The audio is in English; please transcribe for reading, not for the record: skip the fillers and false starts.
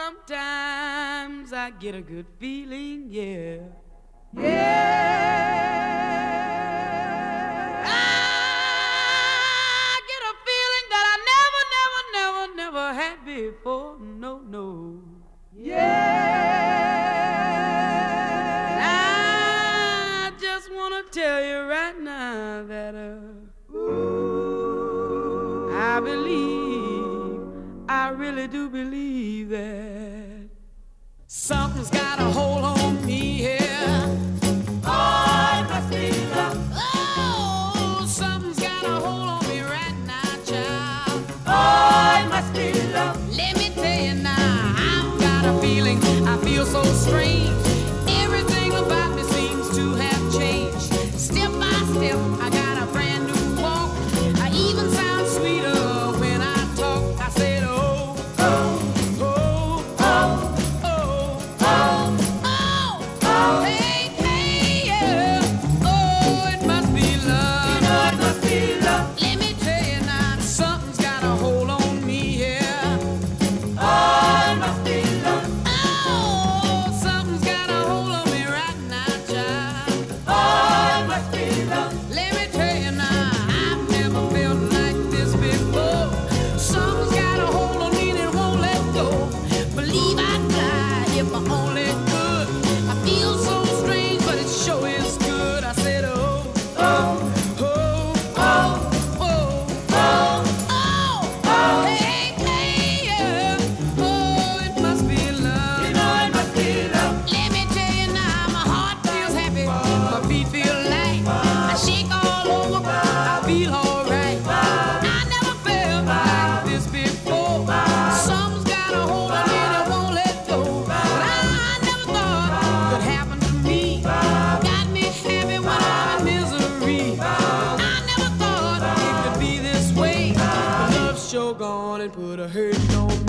Sometimes I get a good feeling, yeah. Yeah. I get a feeling that I never had before. No, no. Yeah. I just want to tell you right now that I believe, I really do believe that something's got a hold on me here. Oh, it must be love. Oh, something's got a hold on me right now, child. Oh, it must be love. Let me tell you now, I've got a feeling, I feel so strange. Everything about me seems to have changed. Step by step, I got a brand new walk. I even sound sweeter when I talk. I said, oh, oh, oh, oh, oh, oh, oh, hey, hey, yeah. Oh, it must be love. You know it must be love. Let me tell you now, something's got a hold on me here. Oh, it must be love. Oh, something's got a hold on me right now, child. Oh, it must be love. Let me tell you now, I've never felt like this before. Something's got a hold on me that won't let go. Believe I'd fly if I only could. I feel so strange, but it sure is good. I said, oh, oh, oh, oh, oh, oh, oh, oh, hey, hey, yeah. Oh, it must be love. You know it must be love. Let me tell you now, my heart feels happy, my feet feel light. I shake all over, I feel alright. I never felt like this before. Something's got a hold on me that won't let go. But I never thought it could happen to me. Got me happy when I'm in misery. I never thought it could be this way. But love's sure gone and put a hurting on me.